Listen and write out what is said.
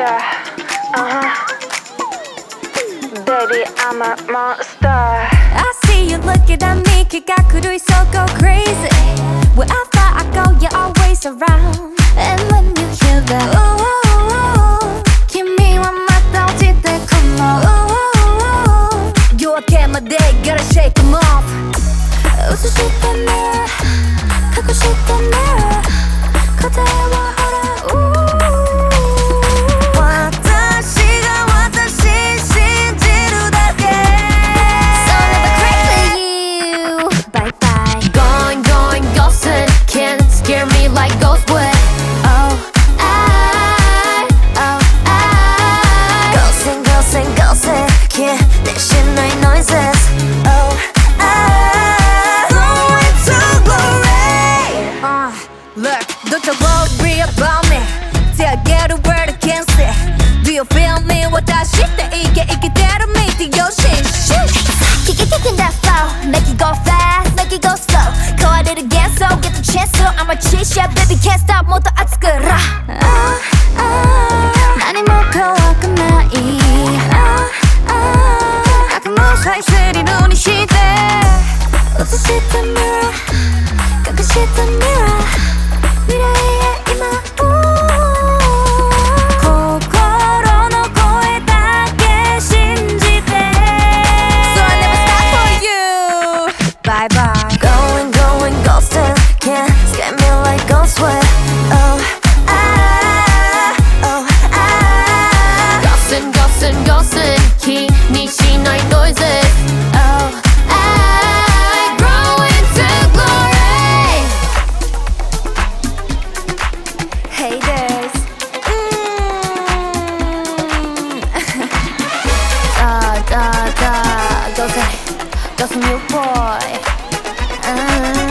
monster. Baby, I'm a monster. I see you looking at me, kick out so go crazy. Wherever I go, you're always around. And when you hear that, ooh, kimi wa mata ojite kono. Ooh, you again my day, gotta shake them off. 映したね、隠したね、答えはほら。Like ghost would. Oh, ghosting, ghosting, ghosting. Can't 대신할 noises. Oh, going to glory. Look, don't you worry about me. Till I get a word against it. Do you feel me? What that shit that 이게 대로 meet the ocean. Kick it, kicking that flow. Make it go fast, make it go slow. Go at it again, so get the chance. So I'm a cheat shot, baby, can't stop. 모두 아츠그라. 많이 목표하고 나이. 가끔 무사히 스리는 이 시대. 웃을 수 있던 mirror, 가끔씩 있던 mirror. 미래의 이마. Bye bye. Going, going, ghosting. Can't scare me like ghost would. Oh, oh, ghosting, ghosting, ghosting. Keyしない noises. Oh, growing to glory. Haters. Ghosting, ghosting you boy.